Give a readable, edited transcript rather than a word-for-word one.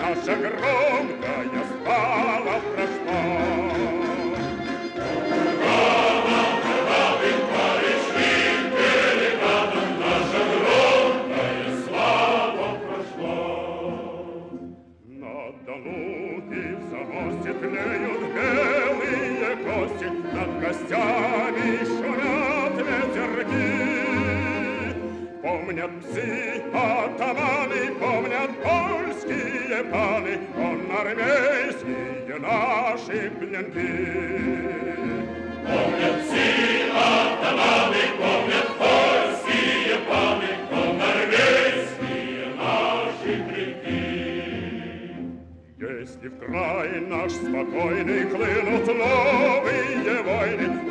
наша громкая слава прошла. Кровавым парижским перекатом наша громкая слава прошла. На Дону и в Замосте тлеют белые кости, над костями шумят ветерки. Помнят псы, атаманы, помнят польские паны, конноармейские наши пленки. Помнят псы, атаманы, помнят польские паны, конноармейские наши пленки. Если в край наш спокойный хлынут новые войны,